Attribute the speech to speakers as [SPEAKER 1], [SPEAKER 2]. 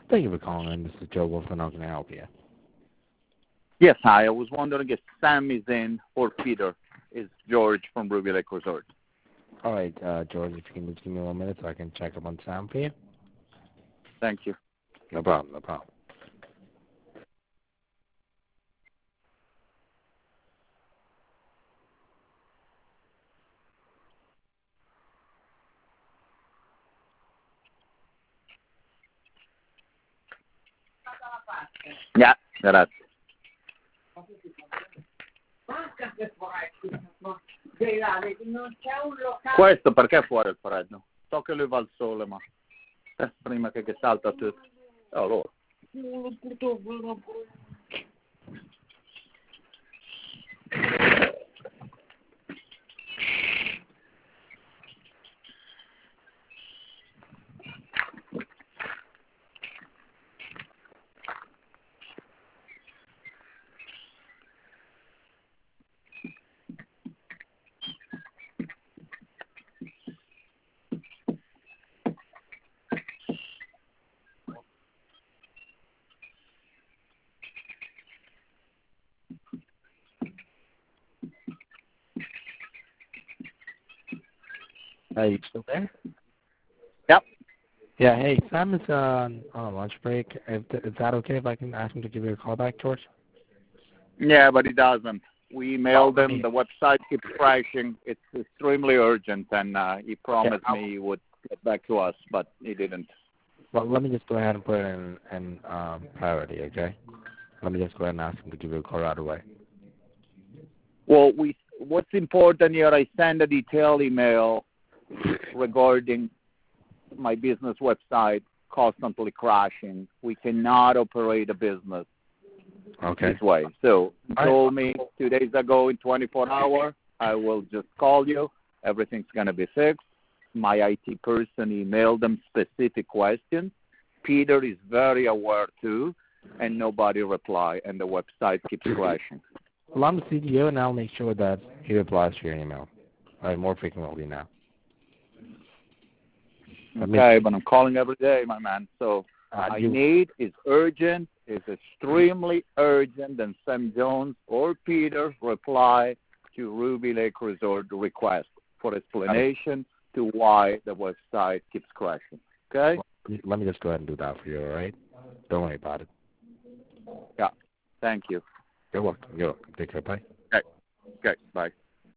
[SPEAKER 1] Thank you for calling in. This is Joe Wolfman. How can I help you?
[SPEAKER 2] Yes, hi. I was wondering if Sam is in or Peter. It's George from Ruby Lake Resort.
[SPEAKER 1] All right, George, if you can just give me 1 minute so I can check up on Sam for you.
[SPEAKER 2] Thank you.
[SPEAKER 1] No problem, no problem.
[SPEAKER 2] Yeah, grazie. Questo perché è fuori il freddo? So che lui va al sole, ma prima che salta tutto. Allora.
[SPEAKER 1] Are you still there?
[SPEAKER 2] Yep.
[SPEAKER 1] Yeah, hey, Sam is on a lunch break. Is that okay if I can ask him to give you a call back, George?
[SPEAKER 2] Yeah, but he doesn't. We emailed him. The website keeps crashing. It's extremely urgent, and he promised me he would get back to us, but he didn't.
[SPEAKER 1] Well, let me just go ahead and put it in priority, okay? Let me just go ahead and ask him to give you a call right away.
[SPEAKER 2] Well, what's important here, I send a detailed email regarding my business website constantly crashing. We cannot operate a business this way. So he told me 2 days ago in 24 hours, I will just call you. Everything's going to be fixed. My IT person emailed them specific questions. Peter is very aware too, and nobody replied, and the website keeps crashing.
[SPEAKER 1] Well, I'm the CDO, and I'll make sure that he replies to your email more frequently now.
[SPEAKER 2] Okay, but I'm calling every day, my man. So I need is urgent, is extremely urgent, and Sam Jones or Peter reply to Ruby Lake Resort request for explanation to why the website keeps crashing. Okay?
[SPEAKER 1] Well, let me just go ahead and do that for you, all right? Don't worry about it.
[SPEAKER 2] Yeah. Thank you.
[SPEAKER 1] You're welcome. You're welcome. Take care. Bye.
[SPEAKER 2] Okay. Bye.